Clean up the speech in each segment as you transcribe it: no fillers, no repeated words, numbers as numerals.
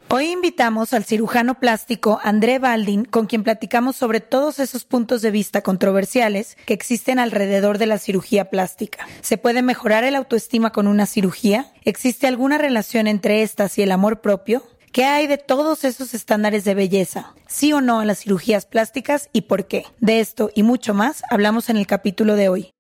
Hoy invitamos al cirujano plástico André Baldin, con quien platicamos sobre todos esos puntos de vista controversiales que existen alrededor de la cirugía plástica. ¿Se puede mejorar el autoestima con una cirugía? ¿Existe alguna relación entre estas y el amor propio? ¿Qué hay de todos esos estándares de belleza? ¿Sí o no a las cirugías plásticas y por qué? De esto y mucho más hablamos en el capítulo de hoy.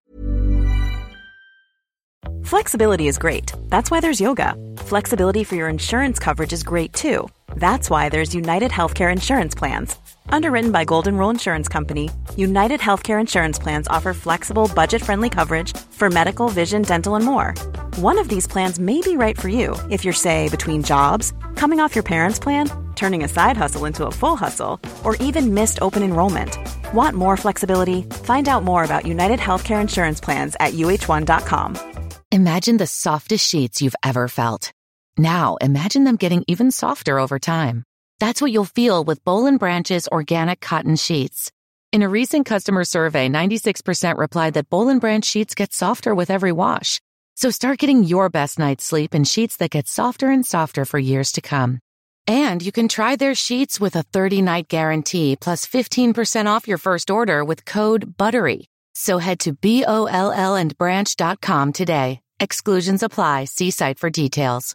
Flexibility is great. That's why there's yoga. Flexibility for your insurance coverage is great too. That's why there's United Healthcare Insurance Plans. Underwritten by Golden Rule Insurance Company, United Healthcare Insurance Plans offer flexible, budget-friendly coverage for medical, vision, dental, and more. One of these plans may be right for you if you're, say, between jobs, coming off your parents' plan, turning a side hustle into a full hustle, or even missed open enrollment. Want more flexibility? Find out more about United Healthcare Insurance Plans at uh1.com. Imagine the softest sheets you've ever felt. Now, imagine them getting even softer over time. That's what you'll feel with Boll & Branch's organic cotton sheets. In a recent customer survey, 96% replied that Boll & Branch sheets get softer with every wash. So start getting your best night's sleep in sheets that get softer and softer for years to come. And you can try their sheets with a 30-night guarantee plus 15% off your first order with code BUTTERY. So head to BOLLandbranch.com today. Exclusions apply. See site for details.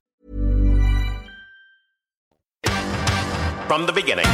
From the beginning.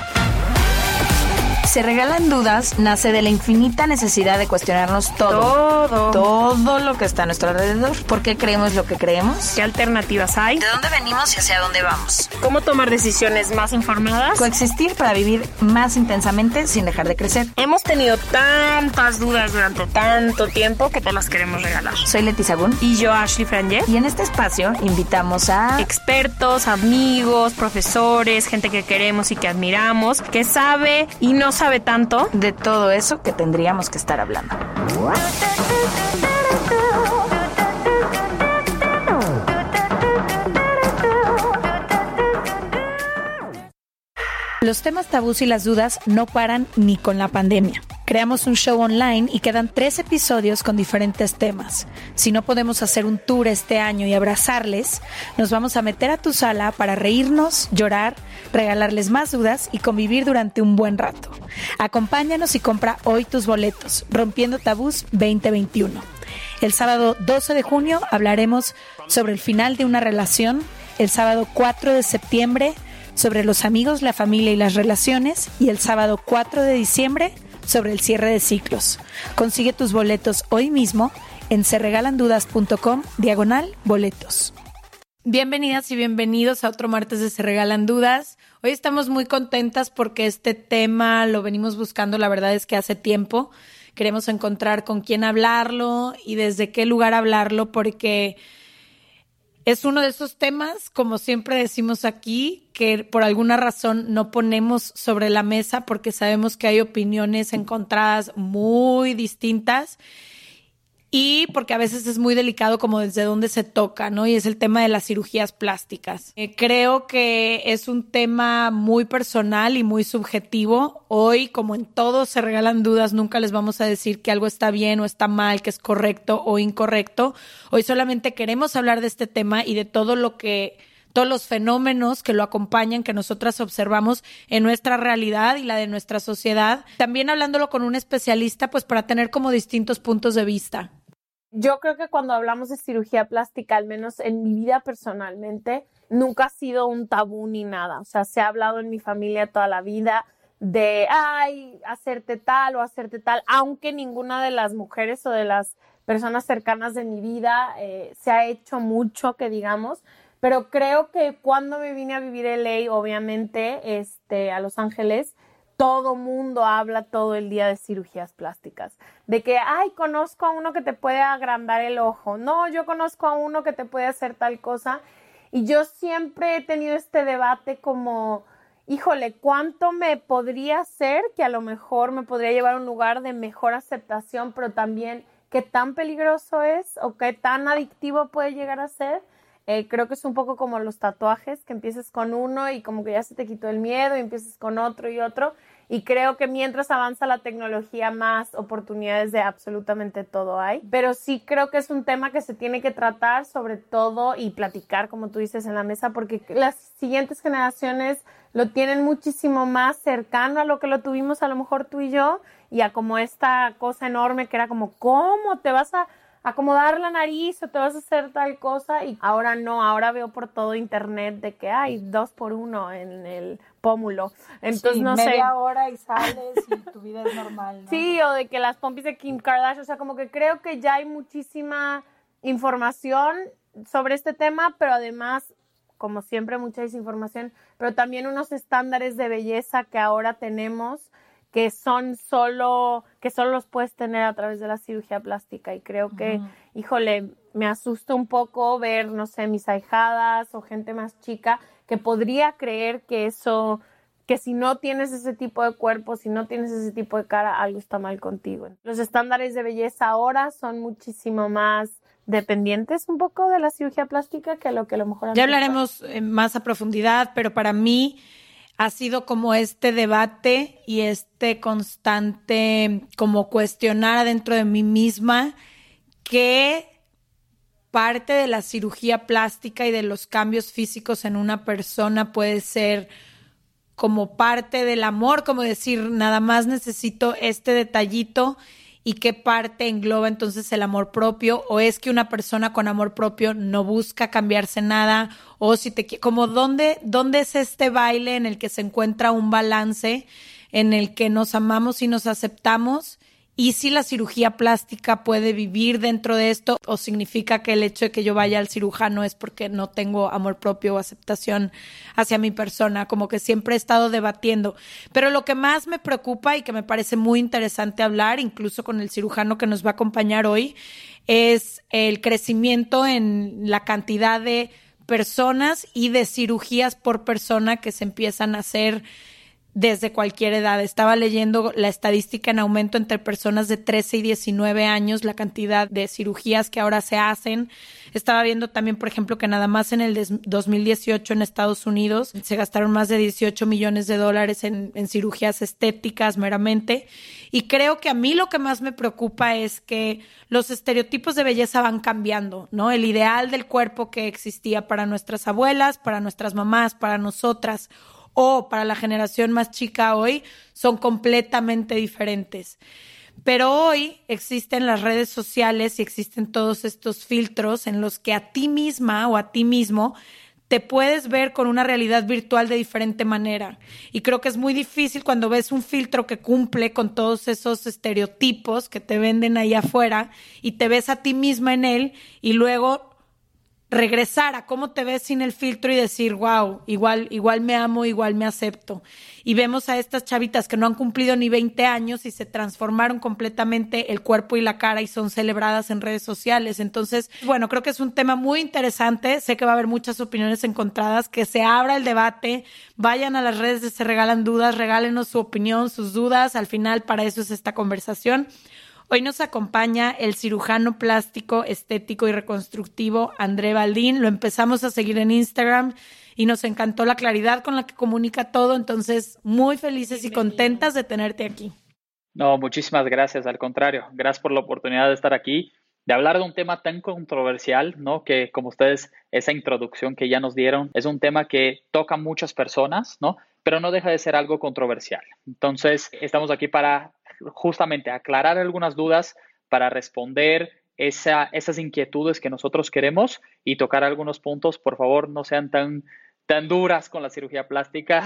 Se regalan dudas nace de la infinita necesidad de cuestionarnos todo lo que está a nuestro alrededor. ¿Por qué creemos lo que creemos? ¿Qué alternativas hay? ¿De dónde venimos y hacia dónde vamos? ¿Cómo tomar decisiones más informadas? Coexistir para vivir más intensamente sin dejar de crecer. Hemos tenido tantas dudas durante tanto tiempo que te las queremos regalar. Soy Leti Sagún. Y yo, Ashley Franje. Y en este espacio invitamos a expertos, amigos, profesores, gente que queremos y que admiramos, que sabe y no sabe tanto de todo eso que tendríamos que estar hablando. Los temas tabús y las dudas no paran ni con la pandemia. Creamos un show online y quedan 3 episodios con diferentes temas. Si no podemos hacer un tour este año y abrazarles, nos vamos a meter a tu sala para reírnos, llorar, regalarles más dudas y convivir durante un buen rato. Acompáñanos y compra hoy tus boletos, Rompiendo Tabús 2021. El sábado 12 de junio hablaremos sobre el final de una relación. El sábado 4 de septiembre sobre los amigos, la familia y las relaciones. Y el sábado 4 de diciembre sobre el cierre de ciclos. Consigue tus boletos hoy mismo en seregalandudas.com/boletos. Bienvenidas y bienvenidos a otro martes de Se Regalan Dudas. Hoy estamos muy contentas porque este tema lo venimos buscando, la verdad es que hace tiempo. Queremos encontrar con quién hablarlo y desde qué lugar hablarlo, porque es uno de esos temas, como siempre decimos aquí, que por alguna razón no ponemos sobre la mesa porque sabemos que hay opiniones encontradas muy distintas y porque a veces es muy delicado como desde dónde se toca, ¿no? Y es el tema de las cirugías plásticas. Creo que es un tema muy personal y muy subjetivo. Hoy, como en todo Se Regalan Dudas, nunca les vamos a decir que algo está bien o está mal, que es correcto o incorrecto. Hoy solamente queremos hablar de este tema y de todos los fenómenos que lo acompañan, que nosotras observamos en nuestra realidad y la de nuestra sociedad. También hablándolo con un especialista, pues para tener como distintos puntos de vista. Yo creo que cuando hablamos de cirugía plástica, al menos en mi vida personalmente, nunca ha sido un tabú ni nada. O sea, se ha hablado en mi familia toda la vida de, hacerte tal o hacerte tal, aunque ninguna de las mujeres o de las personas cercanas de mi vida se ha hecho mucho, que digamos. Pero creo que cuando me vine a vivir en LA, obviamente, a Los Ángeles, todo mundo habla todo el día de cirugías plásticas. De que, conozco a uno que te puede agrandar el ojo. No, yo conozco a uno que te puede hacer tal cosa. Y yo siempre he tenido este debate como, híjole, ¿cuánto me podría hacer que a lo mejor me podría llevar a un lugar de mejor aceptación, pero también qué tan peligroso es o qué tan adictivo puede llegar a ser? Creo que es un poco como los tatuajes, que empiezas con uno y como que ya se te quitó el miedo y empiezas con otro y otro. Y creo que mientras avanza la tecnología, más oportunidades de absolutamente todo hay. Pero sí creo que es un tema que se tiene que tratar sobre todo y platicar, como tú dices, en la mesa, porque las siguientes generaciones lo tienen muchísimo más cercano a lo que lo tuvimos a lo mejor tú y yo, y a como esta cosa enorme que era como, ¿cómo te vas a acomodar la nariz o te vas a hacer tal cosa? Y ahora no, ahora veo por todo internet de que hay 2x1 en el pómulo. Entonces, sí, no media sé. hora y sales y tu vida es normal, ¿no? Sí, o de que las pompis de Kim Kardashian, o sea, como que creo que ya hay muchísima información sobre este tema, pero además, como siempre, mucha desinformación, pero también unos estándares de belleza que ahora tenemos que solo los puedes tener a través de la cirugía plástica. Y creo que, híjole, me asusta un poco ver, no sé, mis ahijadas o gente más chica que podría creer que si no tienes ese tipo de cuerpo, si no tienes ese tipo de cara, algo está mal contigo. Los estándares de belleza ahora son muchísimo más dependientes un poco de la cirugía plástica que lo que a lo mejor antes Ya hablaremos más a profundidad, pero para mí ha sido como este debate y este constante como cuestionar adentro de mí misma qué parte de la cirugía plástica y de los cambios físicos en una persona puede ser como parte del amor, como decir, nada más necesito este detallito, y qué parte engloba entonces el amor propio, o es que una persona con amor propio no busca cambiarse nada, o si te como dónde es este baile en el que se encuentra un balance en el que nos amamos y nos aceptamos. Y si la cirugía plástica puede vivir dentro de esto, o significa que el hecho de que yo vaya al cirujano es porque no tengo amor propio o aceptación hacia mi persona, como que siempre he estado debatiendo. Pero lo que más me preocupa y que me parece muy interesante hablar, incluso con el cirujano que nos va a acompañar hoy, es el crecimiento en la cantidad de personas y de cirugías por persona que se empiezan a hacer desde cualquier edad. Estaba leyendo la estadística en aumento entre personas de 13 y 19 años, la cantidad de cirugías que ahora se hacen. Estaba viendo también, por ejemplo, que nada más en el 2018 en Estados Unidos se gastaron más de $18 millones en cirugías estéticas meramente. Y creo que a mí lo que más me preocupa es que los estereotipos de belleza van cambiando, ¿no? El ideal del cuerpo que existía para nuestras abuelas, para nuestras mamás, para nosotras, o para la generación más chica hoy, son completamente diferentes. Pero hoy existen las redes sociales y existen todos estos filtros en los que a ti misma o a ti mismo te puedes ver con una realidad virtual de diferente manera. Y creo que es muy difícil cuando ves un filtro que cumple con todos esos estereotipos que te venden ahí afuera y te ves a ti misma en él y luego regresar a cómo te ves sin el filtro y decir, wow, igual me amo, igual me acepto. Y vemos a estas chavitas que no han cumplido ni 20 años y se transformaron completamente el cuerpo y la cara y son celebradas en redes sociales. Entonces, bueno, creo que es un tema muy interesante. Sé que va a haber muchas opiniones encontradas, que se abra el debate. Vayan a las redes de Se Regalan Dudas, regálenos su opinión, sus dudas. Al final, para eso es esta conversación. Hoy nos acompaña el cirujano plástico, estético y reconstructivo André Baldín. Lo empezamos a seguir en Instagram y nos encantó la claridad con la que comunica todo. Entonces, muy felices y contentas de tenerte aquí. No, muchísimas gracias. Al contrario, gracias por la oportunidad de estar aquí, de hablar de un tema tan controversial, ¿no? Que como ustedes, esa introducción que ya nos dieron, es un tema que toca a muchas personas, ¿no? Pero no deja de ser algo controversial. Entonces, estamos aquí para justamente aclarar algunas dudas, para responder esas inquietudes que nosotros queremos y tocar algunos puntos. Por favor, no sean tan duras con la cirugía plástica.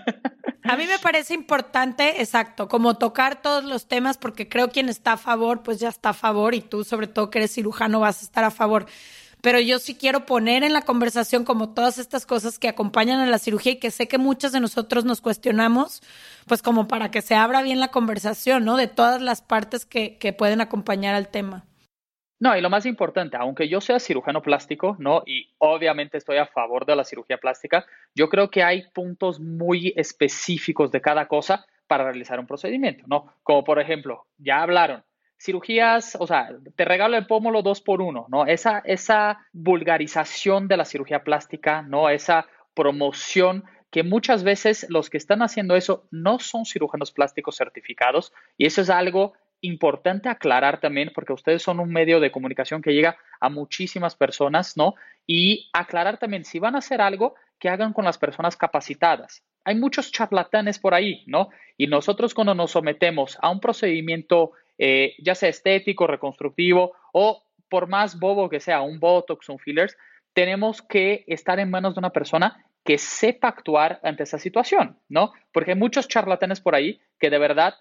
A mí me parece importante, exacto, como tocar todos los temas, porque creo quien está a favor, pues ya está a favor, y tú, sobre todo que eres cirujano, vas a estar a favor. Pero yo sí quiero poner en la conversación como todas estas cosas que acompañan a la cirugía y que sé que muchos de nosotros nos cuestionamos, pues como para que se abra bien la conversación, ¿no? De todas las partes que pueden acompañar al tema. No, y lo más importante, aunque yo sea cirujano plástico, ¿no? Y obviamente estoy a favor de la cirugía plástica, yo creo que hay puntos muy específicos de cada cosa para realizar un procedimiento, ¿no? Como por ejemplo, ya hablaron, cirugías, o sea, te regalo el pómulo 2x1, ¿no? Esa vulgarización de la cirugía plástica, ¿no? Esa promoción que muchas veces los que están haciendo eso no son cirujanos plásticos certificados, y eso es algo importante aclarar también, porque ustedes son un medio de comunicación que llega a muchísimas personas, ¿no? Y aclarar también, si van a hacer algo, que hagan con las personas capacitadas. Hay muchos charlatanes por ahí, ¿no? Y nosotros cuando nos sometemos a un procedimiento, ya sea estético, reconstructivo o por más bobo que sea, un Botox, un fillers, tenemos que estar en manos de una persona que sepa actuar ante esa situación, ¿no? Porque hay muchos charlatanes por ahí que de verdad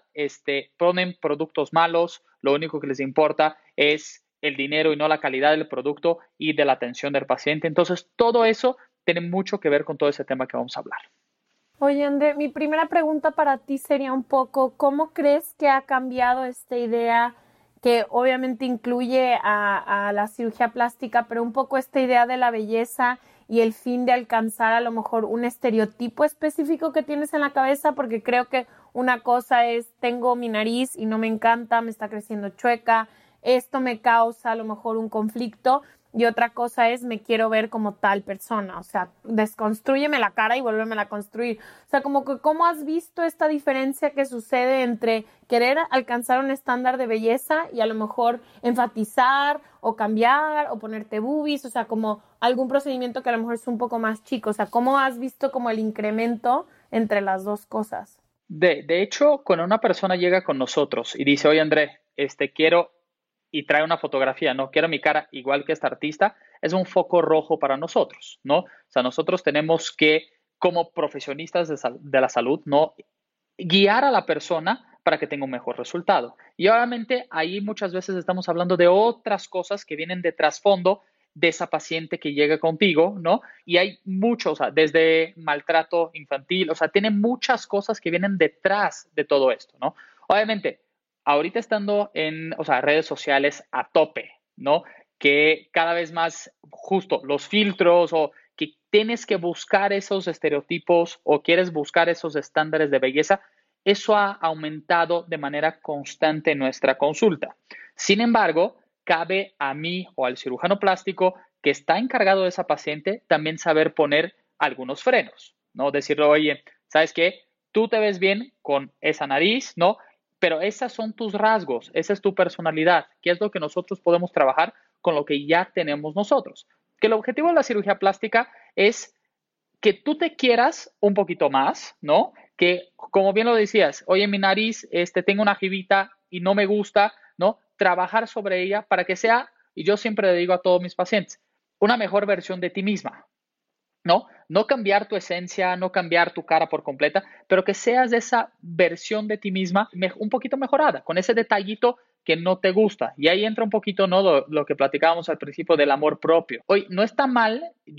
ponen productos malos, lo único que les importa es el dinero y no la calidad del producto y de la atención del paciente. Entonces, todo eso tiene mucho que ver con todo ese tema que vamos a hablar. Oye, André, mi primera pregunta para ti sería un poco, ¿cómo crees que ha cambiado esta idea que obviamente incluye a la cirugía plástica, pero un poco esta idea de la belleza y el fin de alcanzar a lo mejor un estereotipo específico que tienes en la cabeza? Porque creo que una cosa es, tengo mi nariz y no me encanta, me está creciendo chueca, esto me causa a lo mejor un conflicto, y otra cosa es, me quiero ver como tal persona, o sea, desconstrúyeme la cara y vuélvemela a construir. O sea, como que, ¿cómo has visto esta diferencia que sucede entre querer alcanzar un estándar de belleza y a lo mejor enfatizar o cambiar o ponerte boobies? O sea, como algún procedimiento que a lo mejor es un poco más chico. O sea, ¿cómo has visto como el incremento entre las dos cosas? De hecho, cuando una persona llega con nosotros y dice, oye, André, quiero, y trae una fotografía, no quiero mi cara igual que esta artista, es un foco rojo para nosotros, ¿no? O sea, nosotros tenemos que, como profesionistas de la salud, ¿no? Guiar a la persona para que tenga un mejor resultado. Y obviamente ahí muchas veces estamos hablando de otras cosas que vienen de trasfondo de esa paciente que llega contigo, ¿no? Y hay mucho, o sea, desde maltrato infantil, o sea, tiene muchas cosas que vienen detrás de todo esto, ¿no? Obviamente, ahorita estando en, o sea, redes sociales a tope, ¿no? Que cada vez más justo los filtros o que tienes que buscar esos estereotipos o quieres buscar esos estándares de belleza, eso ha aumentado de manera constante en nuestra consulta. Sin embargo, cabe a mí o al cirujano plástico que está encargado de esa paciente también saber poner algunos frenos, ¿no? Decirle, oye, ¿sabes qué? Tú te ves bien con esa nariz, ¿no? Pero esos son tus rasgos, esa es tu personalidad, que es lo que nosotros podemos trabajar con lo que ya tenemos nosotros. Que el objetivo de la cirugía plástica es que tú te quieras un poquito más, ¿no? Que, como bien lo decías, oye, mi nariz, tengo una jibita y no me gusta, ¿no? Trabajar sobre ella para que sea, y yo siempre le digo a todos mis pacientes, una mejor versión de ti misma, ¿no? No cambiar tu esencia, no cambiar tu cara por completa, pero que seas de esa versión de ti misma un poquito mejorada, con ese detallito que no te gusta. Y ahí entra un poquito, ¿no? Lo que platicábamos al principio del amor propio. Hoy no está mal,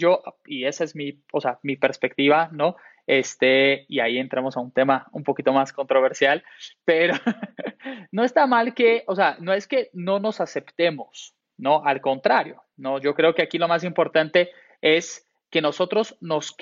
y esa es mi perspectiva, ¿no? Y ahí entramos a un tema un poquito más controversial, pero no está mal que, o sea, no es que no nos aceptemos, ¿no? Al contrario, ¿no? Yo creo que aquí lo más importante es que nosotros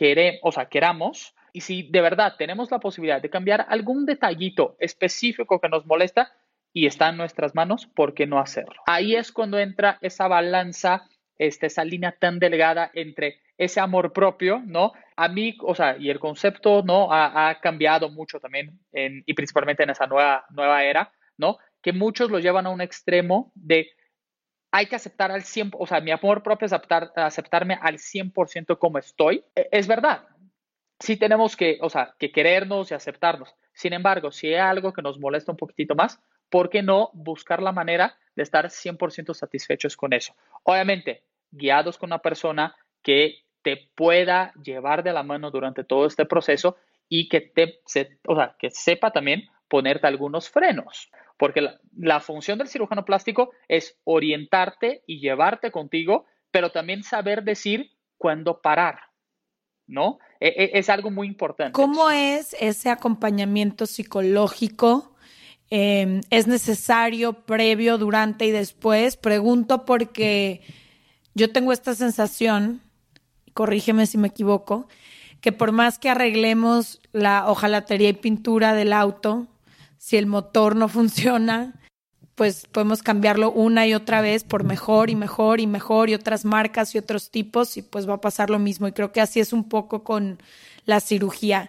queramos, y si de verdad tenemos la posibilidad de cambiar algún detallito específico que nos molesta y está en nuestras manos, ¿por qué no hacerlo? Ahí es cuando entra esa balanza, esa línea tan delgada entre ese amor propio, ¿no? A mí, o sea, y el concepto, ¿no? Ha cambiado mucho también, y principalmente en esa nueva era, ¿no? Que muchos lo llevan a un extremo de hay que aceptar al 100%, o sea, mi amor propio es aceptarme al 100% como estoy. Es verdad, sí tenemos que querernos y aceptarnos. Sin embargo, si hay algo que nos molesta un poquitito más, ¿por qué no buscar la manera de estar 100% satisfechos con eso? Obviamente, guiados con una persona que te pueda llevar de la mano durante todo este proceso y que sepa también ponerte algunos frenos. Porque la función del cirujano plástico es orientarte y llevarte contigo, pero también saber decir cuándo parar, ¿no? Es algo muy importante. ¿Cómo es ese acompañamiento psicológico? ¿Es necesario previo, durante y después? Pregunto porque yo tengo esta sensación, corrígeme si me equivoco, que por más que arreglemos la hojalatería y pintura del auto, si el motor no funciona, pues podemos cambiarlo una y otra vez por mejor y mejor y mejor y otras marcas y otros tipos y pues va a pasar lo mismo. Y creo que así es un poco con la cirugía.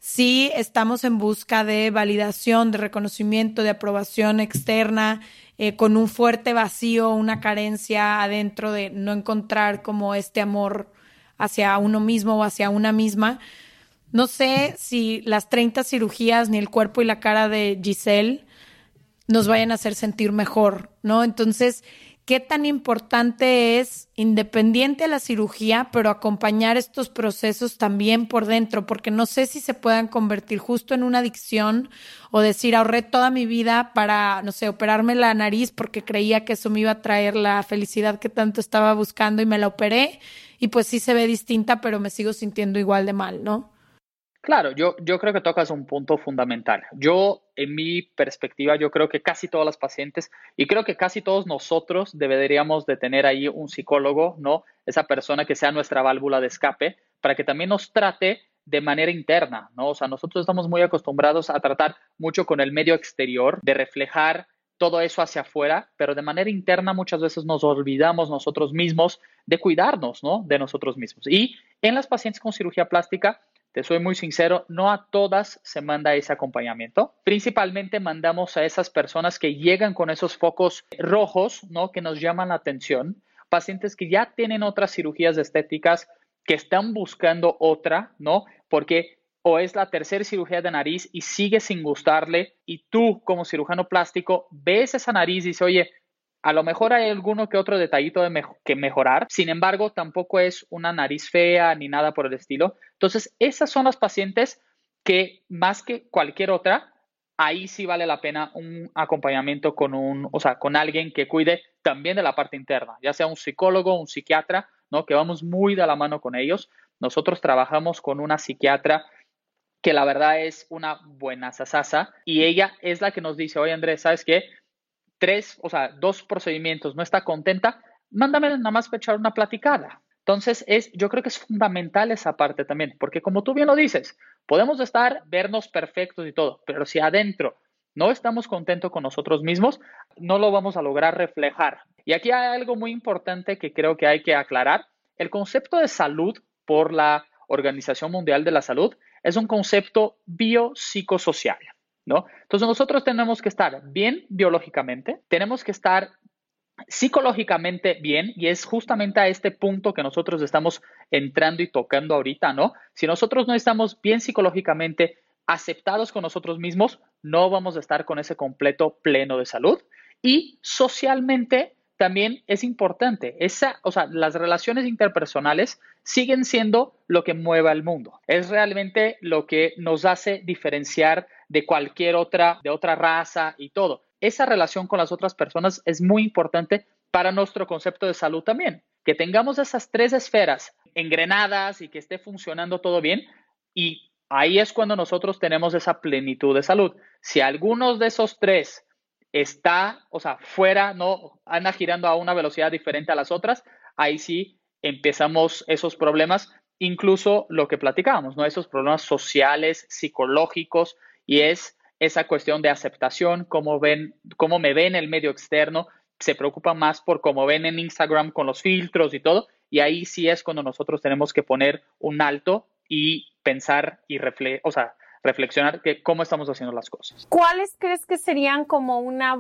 Sí estamos en busca de validación, de reconocimiento, de aprobación externa, con un fuerte vacío, una carencia adentro de no encontrar como este amor hacia uno mismo o hacia una misma. No sé si las 30 cirugías ni el cuerpo y la cara de Giselle nos vayan a hacer sentir mejor, ¿no? Entonces, ¿qué tan importante es, independiente de la cirugía, pero acompañar estos procesos también por dentro? Porque no sé si se puedan convertir justo en una adicción o decir, ahorré toda mi vida para, no sé, operarme la nariz porque creía que eso me iba a traer la felicidad que tanto estaba buscando y me la operé y pues sí se ve distinta, pero me sigo sintiendo igual de mal, ¿no? Claro, yo creo que tocas un punto fundamental. En mi perspectiva, yo creo que casi todas las pacientes y creo que casi todos nosotros deberíamos de tener ahí un psicólogo, ¿no? Esa persona que sea nuestra válvula de escape para que también nos trate de manera interna, ¿no? O sea, nosotros estamos muy acostumbrados a tratar mucho con el medio exterior, de reflejar todo eso hacia afuera, pero de manera interna muchas veces nos olvidamos nosotros mismos de cuidarnos, ¿no? De nosotros mismos. Y en las pacientes con cirugía plástica, te soy muy sincero, no a todas se manda ese acompañamiento. Principalmente mandamos a esas personas que llegan con esos focos rojos, ¿no? Que nos llaman la atención. Pacientes que ya tienen otras cirugías estéticas, que están buscando otra, ¿no? Porque o es la tercera cirugía de nariz y sigue sin gustarle y tú como cirujano plástico ves esa nariz y dices, oye, a lo mejor hay alguno que otro detallito que mejorar. Sin embargo, tampoco es una nariz fea ni nada por el estilo. Entonces, esas son las pacientes que más que cualquier otra, ahí sí vale la pena un acompañamiento con alguien que cuide también de la parte interna, ya sea un psicólogo, un psiquiatra, ¿no? Que vamos muy de la mano con ellos. Nosotros trabajamos con una psiquiatra que la verdad es una buena sasasa y ella es la que nos dice, oye Andrés, ¿sabes qué? 2 procedimientos, no está contenta, mándame nada más para echar una platicada. Entonces, yo creo que es fundamental esa parte también, porque como tú bien lo dices, podemos vernos perfectos y todo, pero si adentro no estamos contentos con nosotros mismos, no lo vamos a lograr reflejar. Y aquí hay algo muy importante que creo que hay que aclarar. El concepto de salud por la Organización Mundial de la Salud es un concepto biopsicosocial, ¿no? Entonces nosotros tenemos que estar bien biológicamente, tenemos que estar psicológicamente bien y es justamente a este punto que nosotros estamos entrando y tocando ahorita, ¿no? Si nosotros no estamos bien psicológicamente aceptados con nosotros mismos, no vamos a estar con ese completo pleno de salud y socialmente también es importante. Las relaciones interpersonales siguen siendo lo que mueve al mundo. Es realmente lo que nos hace diferenciar de cualquier de otra raza y todo. Esa relación con las otras personas es muy importante para nuestro concepto de salud también. Que tengamos esas 3 esferas engrenadas y que esté funcionando todo bien y ahí es cuando nosotros tenemos esa plenitud de salud. Si algunos de esos 3 está, fuera, no anda girando a una velocidad diferente a las otras, ahí sí empezamos esos problemas, incluso lo que platicábamos, ¿no? Esos problemas sociales, psicológicos, y es esa cuestión de aceptación, cómo me ven en el medio externo, se preocupan más por cómo ven en Instagram con los filtros y todo, y ahí sí es cuando nosotros tenemos que poner un alto y pensar y reflexionar cómo estamos haciendo las cosas. ¿Cuáles crees que serían como una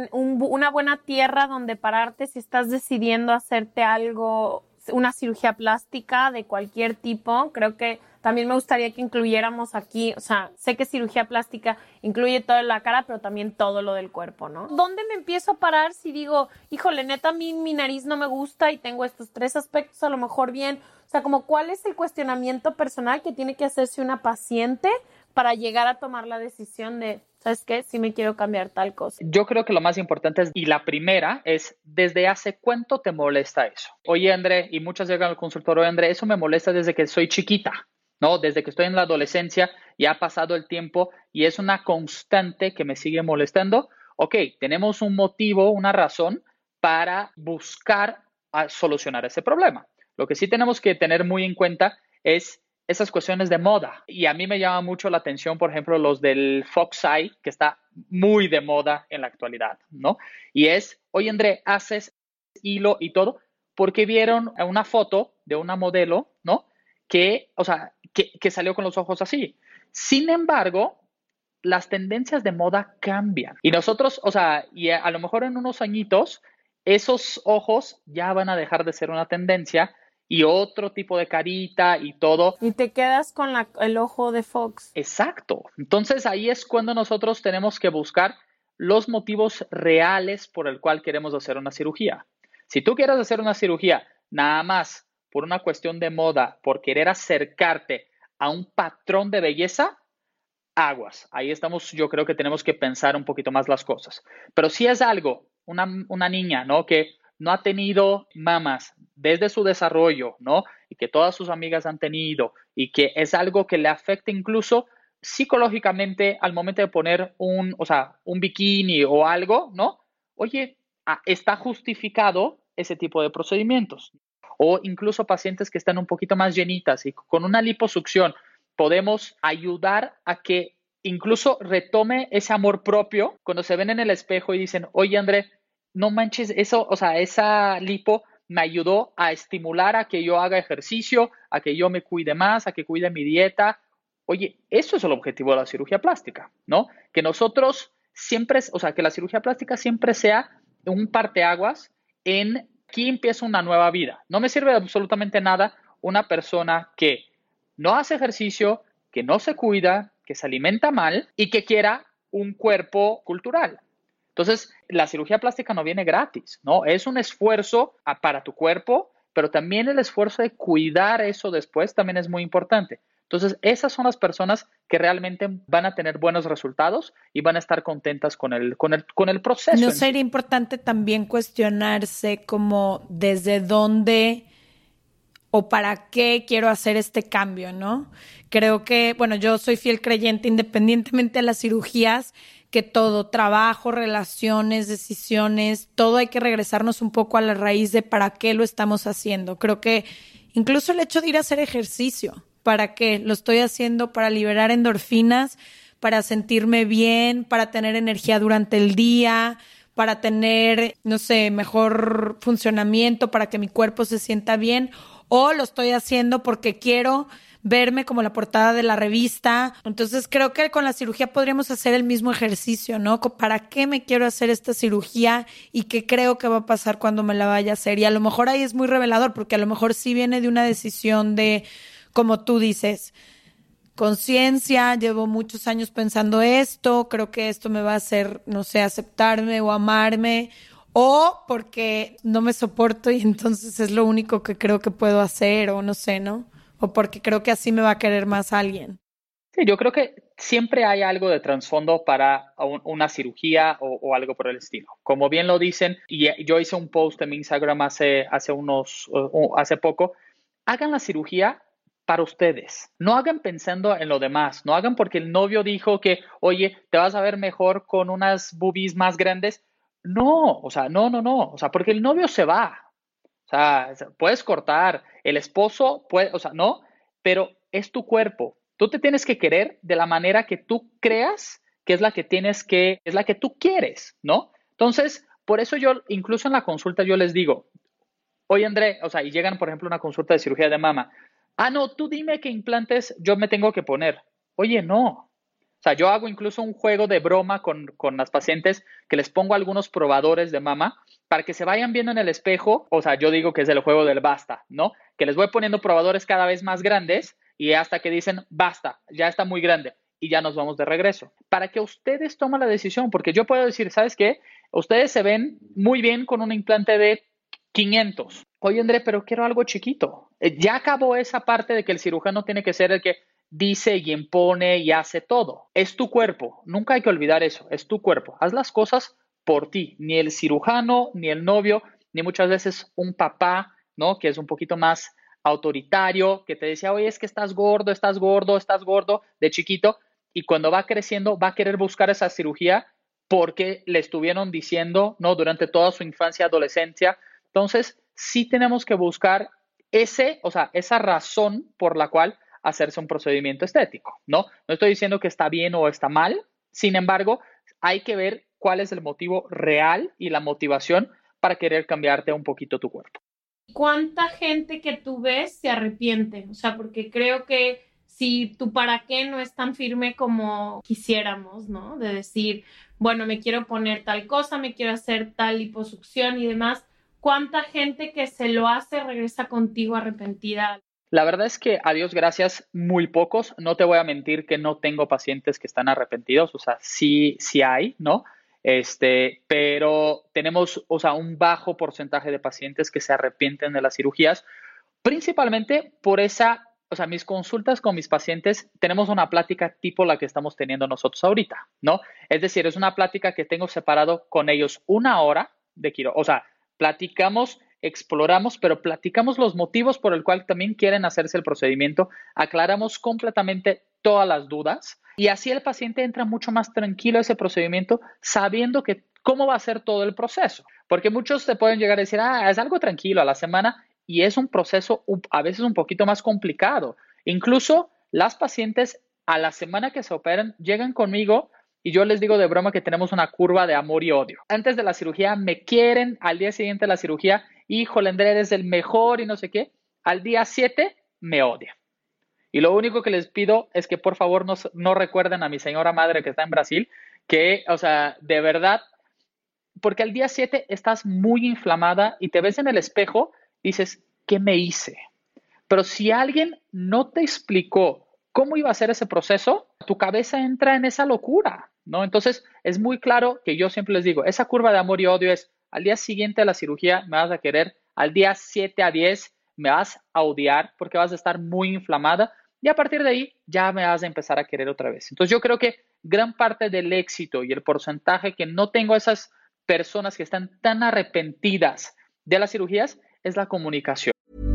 buena tierra donde pararte si estás decidiendo hacerte algo, una cirugía plástica de cualquier tipo? Creo que también me gustaría que incluyéramos aquí, sé que cirugía plástica incluye toda la cara, pero también todo lo del cuerpo, ¿no? ¿Dónde me empiezo a parar si digo, híjole, neta, a mí mi nariz no me gusta y tengo estos 3 aspectos a lo mejor bien? ¿Cuál es el cuestionamiento personal que tiene que hacerse una paciente para llegar a tomar la decisión de, ¿sabes qué? Sí me quiero cambiar tal cosa. Yo creo que lo más importante y la primera es, ¿desde hace cuánto te molesta eso? Oye, André, y muchas llegan al consultorio, oye, André, eso me molesta desde que soy chiquita, ¿no? Desde que estoy en la adolescencia, ya ha pasado el tiempo y es una constante que me sigue molestando. Ok, tenemos un motivo, una razón para buscar solucionar ese problema. Lo que sí tenemos que tener muy en cuenta es esas cuestiones de moda. Y a mí me llama mucho la atención, por ejemplo, los del Fox Eye, que está muy de moda en la actualidad, ¿no? Y es, oye, André, haces hilo y todo, porque vieron una foto de una modelo, ¿no? Que salió con los ojos así. Sin embargo, las tendencias de moda cambian. Y nosotros, y a lo mejor en unos añitos, esos ojos ya van a dejar de ser una tendencia y otro tipo de carita y todo. Y te quedas con el ojo de Fox. Exacto. Entonces ahí es cuando nosotros tenemos que buscar los motivos reales por el cual queremos hacer una cirugía. Si tú quieres hacer una cirugía nada más por una cuestión de moda, por querer acercarte a un patrón de belleza, aguas. Ahí estamos, yo creo que tenemos que pensar un poquito más las cosas. Pero si es algo, una niña, ¿no? Que no ha tenido mamas desde su desarrollo, ¿no? Y que todas sus amigas han tenido y que es algo que le afecta incluso psicológicamente al momento de poner un bikini o algo, ¿no? Oye, está justificado ese tipo de procedimientos. O incluso pacientes que están un poquito más llenitas y con una liposucción podemos ayudar a que incluso retome ese amor propio cuando se ven en el espejo y dicen, oye, André, no manches, esa lipo me ayudó a estimular a que yo haga ejercicio, a que yo me cuide más, a que cuide mi dieta. Oye, eso es el objetivo de la cirugía plástica, ¿no? Que nosotros siempre, que la cirugía plástica siempre sea un parteaguas en aquí empieza una nueva vida. No me sirve de absolutamente nada una persona que no hace ejercicio, que no se cuida, que se alimenta mal y que quiera un cuerpo cultural. Entonces, la cirugía plástica no viene gratis, ¿no? Es un esfuerzo para tu cuerpo, pero también el esfuerzo de cuidar eso después también es muy importante. Entonces, esas son las personas que realmente van a tener buenos resultados y van a estar contentas con el proceso. ¿No sería importante también cuestionarse como desde dónde o para qué quiero hacer este cambio, ¿no? Creo que, bueno, yo soy fiel creyente, independientemente de las cirugías, que todo, trabajo, relaciones, decisiones, todo hay que regresarnos un poco a la raíz de para qué lo estamos haciendo. Creo que incluso el hecho de ir a hacer ejercicio, ¿para qué? Lo estoy haciendo para liberar endorfinas, para sentirme bien, para tener energía durante el día, para tener, no sé, mejor funcionamiento, para que mi cuerpo se sienta bien, o lo estoy haciendo porque quiero verme como la portada de la revista. Entonces creo que con la cirugía podríamos hacer el mismo ejercicio, ¿no? ¿Para qué me quiero hacer esta cirugía y qué creo que va a pasar cuando me la vaya a hacer? Y a lo mejor ahí es muy revelador porque a lo mejor sí viene de una decisión de, como tú dices, conciencia, llevo muchos años pensando esto, creo que esto me va a hacer, no sé, aceptarme o amarme, o porque no me soporto y entonces es lo único que creo que puedo hacer, o no sé, ¿no? O porque creo que así me va a querer más alguien. Sí, yo creo que siempre hay algo de trasfondo para una cirugía o algo por el estilo. Como bien lo dicen, y yo hice un post en mi Instagram hace poco, hagan la cirugía para ustedes. No hagan pensando en lo demás. No hagan porque el novio dijo que, oye, te vas a ver mejor con unas boobies más grandes. No, no. Porque el novio se va. Puedes cortar, el esposo puede, no, pero es tu cuerpo. Tú te tienes que querer de la manera que tú creas que es la que tú quieres, ¿no? Entonces, por eso yo, incluso en la consulta, yo les digo, oye, André, y llegan, por ejemplo, a una consulta de cirugía de mama. No, tú dime qué implantes yo me tengo que poner. Oye, no. Yo hago incluso un juego de broma con las pacientes que les pongo algunos probadores de mama para que se vayan viendo en el espejo. Yo digo que es el juego del basta, ¿no? Que les voy poniendo probadores cada vez más grandes y hasta que dicen, basta, ya está muy grande y ya nos vamos de regreso. Para que ustedes tomen la decisión, porque yo puedo decir, ¿sabes qué? Ustedes se ven muy bien con un implante de 500. Oye, André, pero quiero algo chiquito. Ya acabó esa parte de que el cirujano tiene que ser el que dice y impone y hace todo. Es tu cuerpo. Nunca hay que olvidar eso. Es tu cuerpo. Haz las cosas por ti. Ni el cirujano, ni el novio, ni muchas veces un papá, ¿no? Que es un poquito más autoritario, que te decía, oye, es que estás gordo de chiquito. Y cuando va creciendo, va a querer buscar esa cirugía porque le estuvieron diciendo, ¿no? Durante toda su infancia, adolescencia. Entonces, sí tenemos que buscar esa razón por la cual hacerse un procedimiento estético, ¿no? No estoy diciendo que está bien o está mal, sin embargo, hay que ver cuál es el motivo real y la motivación para querer cambiarte un poquito tu cuerpo. ¿Cuánta gente que tú ves se arrepiente? O sea, porque creo que si tu para qué no es tan firme como quisiéramos, ¿no? De decir, bueno, me quiero poner tal cosa, me quiero hacer tal liposucción y demás. ¿Cuánta gente que se lo hace regresa contigo arrepentida? La verdad es que, a Dios gracias, muy pocos. No te voy a mentir que no tengo pacientes que están arrepentidos. O sea, sí hay, ¿no? Pero tenemos, o sea, un bajo porcentaje de pacientes que se arrepienten de las cirugías, principalmente por esa, o sea, mis consultas con mis pacientes, tenemos una plática tipo la que estamos teniendo nosotros ahorita, ¿no? Es decir, es una plática que tengo separado con ellos 1 hora de quirófano, o sea, platicamos, exploramos, pero platicamos los motivos por el cual también quieren hacerse el procedimiento, aclaramos completamente todas las dudas y así el paciente entra mucho más tranquilo a ese procedimiento sabiendo que cómo va a ser todo el proceso. Porque muchos te pueden llegar a decir, es algo tranquilo a la semana y es un proceso a veces un poquito más complicado. Incluso las pacientes a la semana que se operan llegan conmigo y yo les digo de broma que tenemos una curva de amor y odio. Antes de la cirugía me quieren, al día siguiente de la cirugía, híjole, André, eres el mejor y no sé qué. Al día 7 me odian. Y lo único que les pido es que por favor no recuerden a mi señora madre que está en Brasil, que, o sea, de verdad, porque al día 7 estás muy inflamada y te ves en el espejo, dices, ¿qué me hice? Pero si alguien no te explicó cómo iba a ser ese proceso, tu cabeza entra en esa locura, ¿no? Entonces, es muy claro que yo siempre les digo, esa curva de amor y odio es, al día siguiente de la cirugía me vas a querer, al día 7 a 10 me vas a odiar porque vas a estar muy inflamada y a partir de ahí ya me vas a empezar a querer otra vez. Entonces, yo creo que gran parte del éxito y el porcentaje que no tengo esas personas que están tan arrepentidas de las cirugías es la comunicación.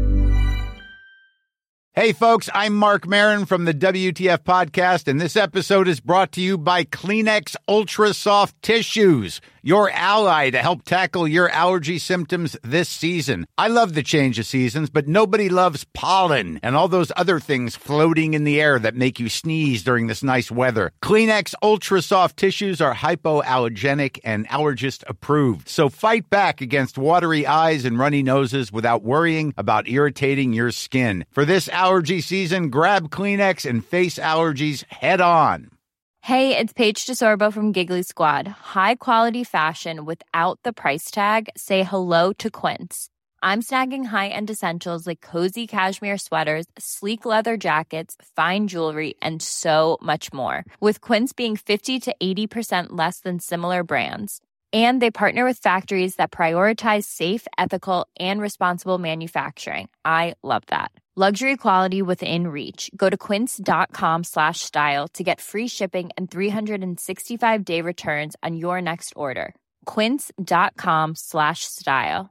Hey, folks, I'm Mark Maron from the WTF Podcast, and this episode is brought to you by Kleenex Ultra Soft Tissues, your ally to help tackle your allergy symptoms this season. I love the change of seasons, but nobody loves pollen and all those other things floating in the air that make you sneeze during this nice weather. Kleenex Ultra Soft Tissues are hypoallergenic and allergist approved, so fight back against watery eyes and runny noses without worrying about irritating your skin. For this allergy season, grab Kleenex and face allergies head on. Hey, it's Paige DeSorbo from Giggly Squad. High quality fashion without the price tag. Say hello to Quince. I'm snagging high-end essentials like cozy cashmere sweaters, sleek leather jackets, fine jewelry, and so much more. With Quince being 50 to 80% less than similar brands. And they partner with factories that prioritize safe, ethical, and responsible manufacturing. I love that. Luxury quality within reach. Go to quince.com/style to get free shipping and 365-day returns on your next order. Quince.com/style.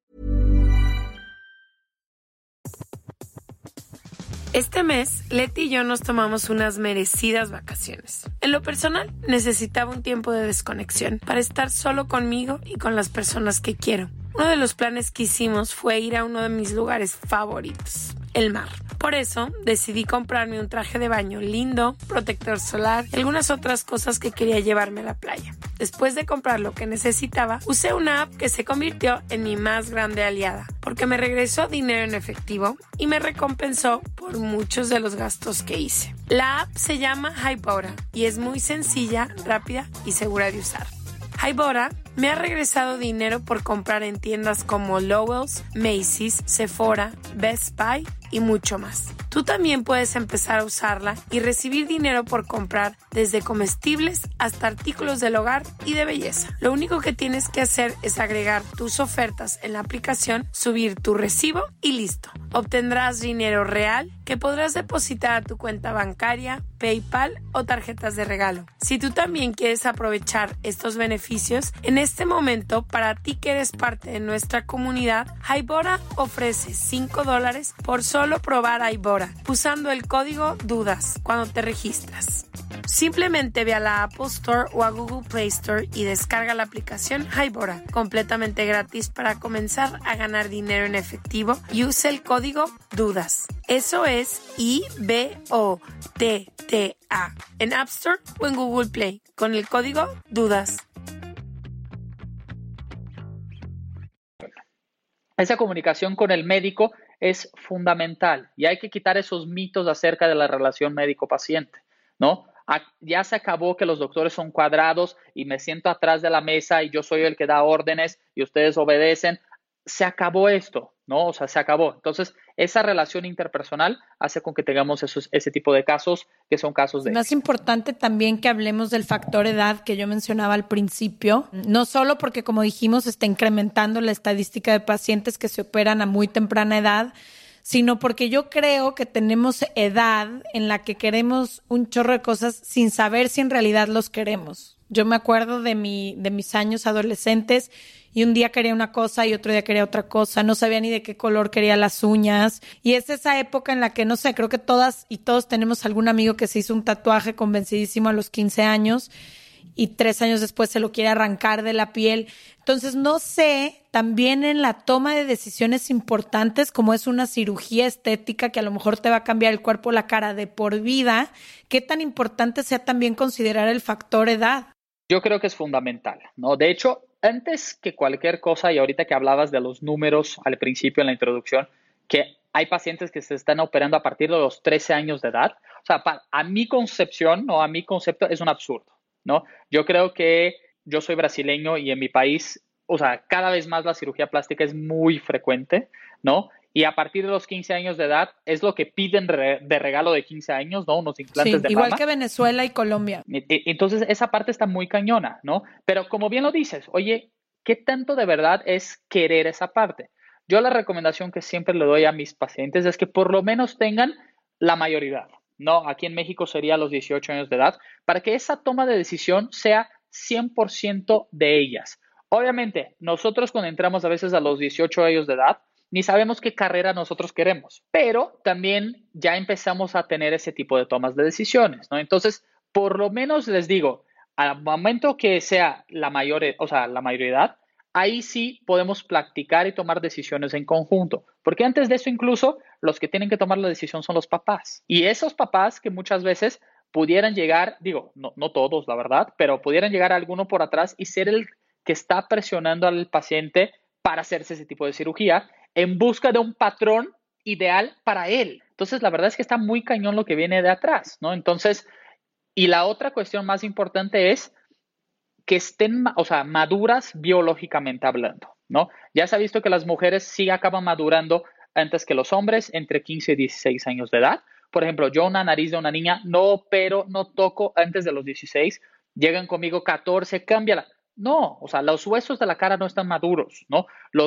Este mes, Leti y yo nos tomamos unas merecidas vacaciones. En lo personal, necesitaba un tiempo de desconexión para estar solo conmigo y con las personas que quiero. Uno de los planes que hicimos fue ir a uno de mis lugares favoritos, el mar. Por eso, decidí comprarme un traje de baño lindo, protector solar y algunas otras cosas que quería llevarme a la playa. Después de comprar lo que necesitaba, usé una app que se convirtió en mi más grande aliada, porque me regresó dinero en efectivo y me recompensó por muchos de los gastos que hice. La app se llama Hybora y es muy sencilla, rápida y segura de usar. Hybora me ha regresado dinero por comprar en tiendas como Lowell's, Macy's, Sephora, Best Buy y mucho más. Tú también puedes empezar a usarla y recibir dinero por comprar desde comestibles hasta artículos del hogar y de belleza. Lo único que tienes que hacer es agregar tus ofertas en la aplicación, subir tu recibo y listo. Obtendrás dinero real que podrás depositar a tu cuenta bancaria, PayPal o tarjetas de regalo. Si tú también quieres aprovechar estos beneficios, en este momento, para ti que eres parte de nuestra comunidad, Hybora ofrece $5 por solo solo probar Aibora usando el código DUDAS cuando te registras. Simplemente ve a la Apple Store o a Google Play Store y descarga la aplicación Aibora, completamente gratis para comenzar a ganar dinero en efectivo y usa el código DUDAS. Eso es IBOTTA en App Store o en Google Play con el código DUDAS. Esa comunicación con el médico es fundamental y hay que quitar esos mitos acerca de la relación médico-paciente, ¿no? Ya se acabó que los doctores son cuadrados y me siento atrás de la mesa y yo soy el que da órdenes y ustedes obedecen. Se acabó esto, ¿no? O sea, se acabó. Entonces, esa relación interpersonal hace con que tengamos ese tipo de casos que son casos de... Es más importante también que hablemos del factor edad que yo mencionaba al principio, no solo porque, como dijimos, está incrementando la estadística de pacientes que se operan a muy temprana edad, sino porque yo creo que tenemos edad en la que queremos un chorro de cosas sin saber si en realidad los queremos. Yo me acuerdo de mis años adolescentes y un día quería una cosa y otro día quería otra cosa, no sabía ni de qué color quería las uñas y es esa época en la que, no sé, creo que todas y todos tenemos algún amigo que se hizo un tatuaje convencidísimo a los 15 años y 3 años después se lo quiere arrancar de la piel. Entonces, no sé, también en la toma de decisiones importantes, como es una cirugía estética que a lo mejor te va a cambiar el cuerpo, la cara de por vida, qué tan importante sea también considerar el factor edad. Yo creo que es fundamental, ¿no? De hecho, antes que cualquier cosa, y ahorita que hablabas de los números al principio en la introducción, que hay pacientes que se están operando a partir de los 13 años de edad. O sea, a mi concepción o a mi concepto es un absurdo, ¿no? Yo creo que yo soy brasileño y en mi país, o sea, cada vez más la cirugía plástica es muy frecuente, ¿no? Y a partir de los 15 años de edad es lo que piden de regalo de 15 años, ¿no? Unos implantes de mama. Igual que Venezuela y Colombia. Entonces, esa parte está muy cañona, ¿no? Pero como bien lo dices, oye, ¿qué tanto de verdad es querer esa parte? Yo la recomendación que siempre le doy a mis pacientes es que por lo menos tengan la mayoridad, ¿no? Aquí en México sería los 18 años de edad, para que esa toma de decisión sea 100% de ellas. Obviamente, nosotros cuando entramos a veces a los 18 años de edad, ni sabemos qué carrera nosotros queremos, pero también ya empezamos a tener ese tipo de tomas de decisiones, ¿no? Entonces, por lo menos les digo, al momento que sea la mayoría, ahí sí podemos practicar y tomar decisiones en conjunto, porque antes de eso incluso los que tienen que tomar la decisión son los papás. Y esos papás que muchas veces pudieran llegar, digo, no todos, la verdad, pero pudieran llegar a alguno por atrás y ser el que está presionando al paciente para hacerse ese tipo de cirugía en busca de un patrón ideal para él. Entonces, la verdad es que está muy cañón lo que viene de atrás, ¿no? Entonces, y la otra cuestión más importante es que estén, o sea, maduras biológicamente hablando, ¿no? Ya se ha visto que las mujeres sí acaban madurando antes que los hombres, entre 15 y 16 años de edad. Por ejemplo, yo una nariz de una niña no opero, no toco antes de los 16, llegan conmigo 14, cámbiala. No, o sea, los huesos de la cara no están maduros, ¿no?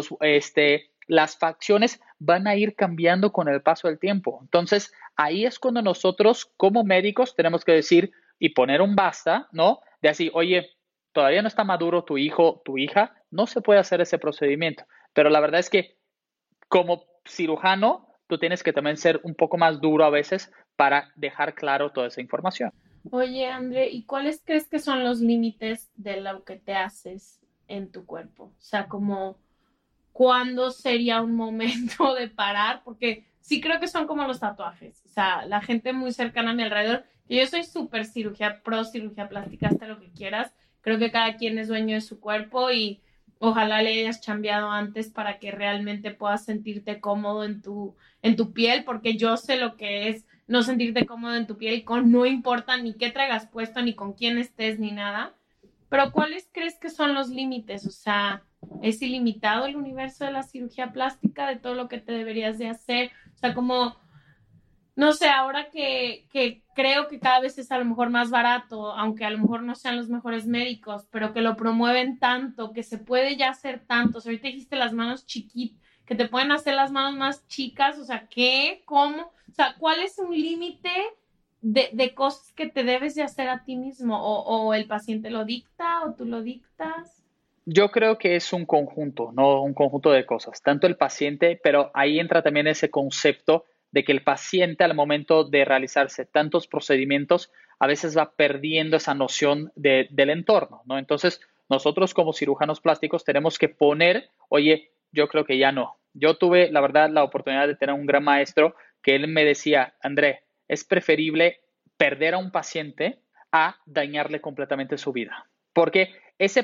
Las facciones van a ir cambiando con el paso del tiempo. Entonces, ahí es cuando nosotros como médicos tenemos que decir y poner un basta, ¿no? De así, oye, todavía no está maduro tu hijo, tu hija, no se puede hacer ese procedimiento. Pero la verdad es que como cirujano, tú tienes que también ser un poco más duro a veces para dejar claro toda esa información. Oye, André, ¿y cuáles crees que son los límites de lo que te haces en tu cuerpo? O sea, como, ¿cuándo sería un momento de parar? Porque sí creo que son como los tatuajes. O sea, la gente muy cercana a mi alrededor, que yo soy súper pro cirugía plástica, hasta lo que quieras. Creo que cada quien es dueño de su cuerpo y ojalá le hayas chambeado antes para que realmente puedas sentirte cómodo en tu piel, porque yo sé lo que es no sentirte cómodo en tu piel, no importa ni qué traigas puesto, ni con quién estés, ni nada. Pero ¿cuáles crees que son los límites? O sea, ¿es ilimitado el universo de la cirugía plástica, de todo lo que te deberías de hacer? O sea, como, no sé, ahora que creo que cada vez es a lo mejor más barato, aunque a lo mejor no sean los mejores médicos, pero que lo promueven tanto, que se puede ya hacer tanto. O sea, ahorita dijiste las manos chiquitas, que te pueden hacer las manos más chicas, o sea, ¿qué? ¿Cómo? O sea, ¿cuál es un límite de cosas que te debes de hacer a ti mismo? ¿O el paciente lo dicta o tú lo dictas? Yo creo que es un conjunto, ¿no? Un conjunto de cosas. Tanto el paciente, pero ahí entra también ese concepto de que el paciente al momento de realizarse tantos procedimientos a veces va perdiendo esa noción del entorno, ¿no? Entonces, nosotros como cirujanos plásticos tenemos que poner, oye, yo creo que ya no. Yo tuve, la verdad, la oportunidad de tener un gran maestro que él me decía, André, es preferible perder a un paciente a dañarle completamente su vida. Porque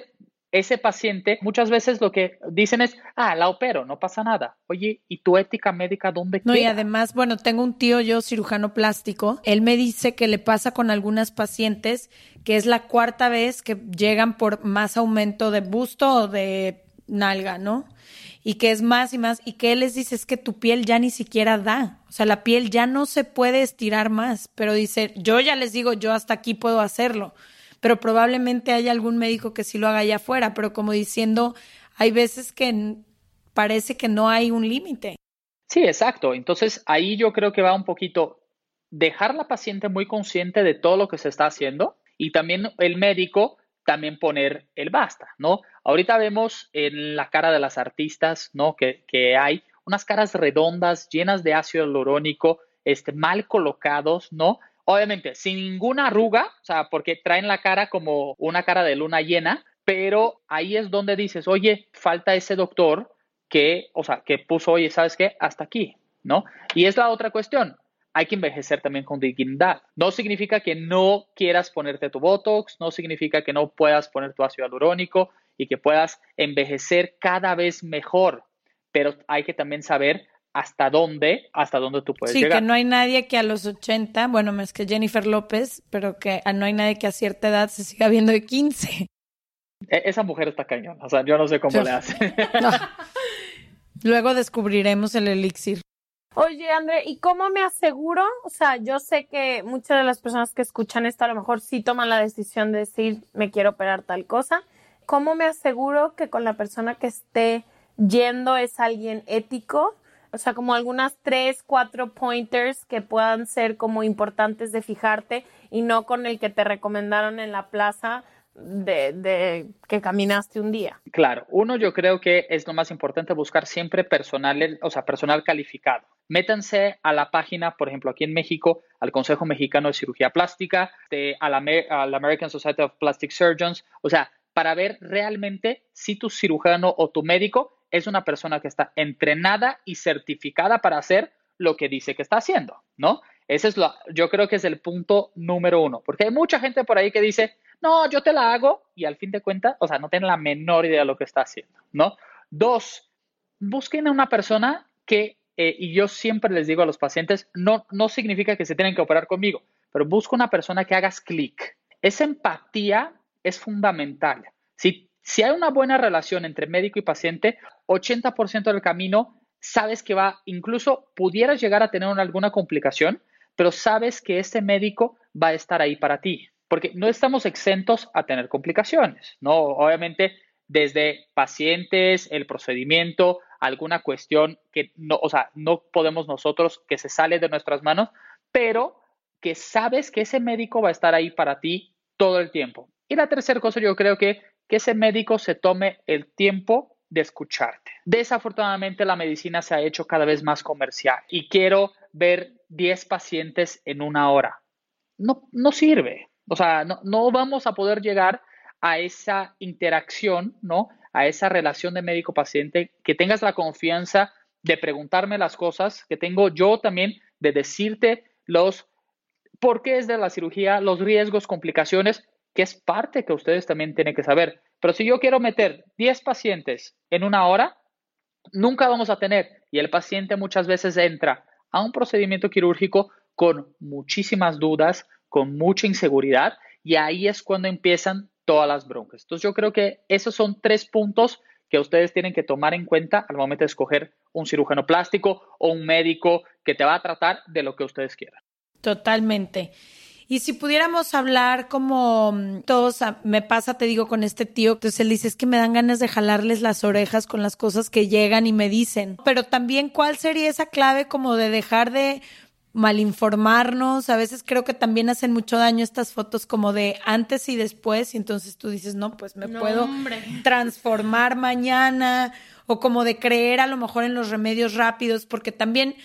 ese paciente, muchas veces lo que dicen es, la opero, no pasa nada. Oye, ¿y tu ética médica dónde queda? No, y además, bueno, tengo un tío yo, cirujano plástico, él me dice que le pasa con algunas pacientes que es la 4ª vez que llegan por más aumento de busto o de nalga, ¿no? Y que es más y más, y que él les dice es que tu piel ya ni siquiera da, o sea, la piel ya no se puede estirar más, pero dice, yo ya les digo, yo hasta aquí puedo hacerlo, pero probablemente haya algún médico que sí lo haga allá afuera, pero como diciendo, hay veces que parece que no hay un límite. Sí, exacto. Entonces, ahí yo creo que va un poquito dejar a la paciente muy consciente de todo lo que se está haciendo y también el médico también poner el basta, ¿no? Ahorita vemos en la cara de las artistas, ¿no? Que hay unas caras redondas, llenas de ácido hialurónico, mal colocados, ¿no? Obviamente, sin ninguna arruga, o sea, porque traen la cara como una cara de luna llena, pero ahí es donde dices, oye, falta ese doctor que puso, oye, ¿sabes qué? Hasta aquí, ¿no? Y es la otra cuestión. Hay que envejecer también con dignidad. No significa que no quieras ponerte tu Botox, no significa que no puedas poner tu ácido hialurónico y que puedas envejecer cada vez mejor, pero hay que también saber hasta dónde tú puedes llegar. Sí, que no hay nadie que a los 80, bueno, más que Jennifer López, pero que no hay nadie que a cierta edad se siga viendo de 15. Esa mujer está cañón, o sea, yo no sé cómo le hace. No. Luego descubriremos el elixir. Oye, André, ¿y cómo me aseguro? O sea, yo sé que muchas de las personas que escuchan esto a lo mejor sí toman la decisión de decir, me quiero operar tal cosa. ¿Cómo me aseguro que con la persona que esté yendo es alguien ético? O sea, como algunas 3, 4 pointers que puedan ser como importantes de fijarte y no con el que te recomendaron en la plaza de que caminaste un día. Claro, uno, yo creo que es lo más importante buscar siempre personal calificado. Métanse a la página, por ejemplo, aquí en México, al Consejo Mexicano de Cirugía Plástica, a la American Society of Plastic Surgeons, o sea, para ver realmente si tu cirujano o tu médico es una persona que está entrenada y certificada para hacer lo que dice que está haciendo, ¿no? Yo creo que es el punto número 1, porque hay mucha gente por ahí que dice, no, yo te la hago, y al fin de cuentas, o sea, no tienen la menor idea de lo que está haciendo, ¿no? 2, busquen a una persona que, y yo siempre les digo a los pacientes, no significa que se tienen que operar conmigo, pero busca una persona que hagas clic. Esa empatía es fundamental. Si hay una buena relación entre médico y paciente, 80% del camino sabes que incluso pudieras llegar a tener alguna complicación, pero sabes que ese médico va a estar ahí para ti. Porque no estamos exentos a tener complicaciones, ¿no? Obviamente, desde pacientes, el procedimiento, alguna cuestión que no podemos nosotros, que se sale de nuestras manos, pero que sabes que ese médico va a estar ahí para ti todo el tiempo. Y la tercera cosa, yo creo que ese médico se tome el tiempo de escucharte. Desafortunadamente, la medicina se ha hecho cada vez más comercial y quiero ver 10 pacientes en una hora. No sirve. O sea, no vamos a poder llegar a esa interacción, ¿no? A esa relación de médico-paciente, que tengas la confianza de preguntarme las cosas, que tengo yo también de decirte los porqués de la cirugía, los riesgos, complicaciones, que es parte que ustedes también tienen que saber. Pero si yo quiero meter 10 pacientes en una hora, nunca vamos a tener. Y el paciente muchas veces entra a un procedimiento quirúrgico con muchísimas dudas, con mucha inseguridad, y ahí es cuando empiezan todas las broncas. Entonces yo creo que esos son 3 puntos que ustedes tienen que tomar en cuenta al momento de escoger un cirujano plástico o un médico que te va a tratar de lo que ustedes quieran. Totalmente. Y si pudiéramos hablar como todos, me pasa, te digo, con este tío, entonces él dice, es que me dan ganas de jalarles las orejas con las cosas que llegan y me dicen. Pero también, ¿cuál sería esa clave como de dejar de malinformarnos? A veces creo que también hacen mucho daño estas fotos como de antes y después, y entonces tú dices, no, pues me puedo transformar mañana, o como de creer a lo mejor en los remedios rápidos, porque también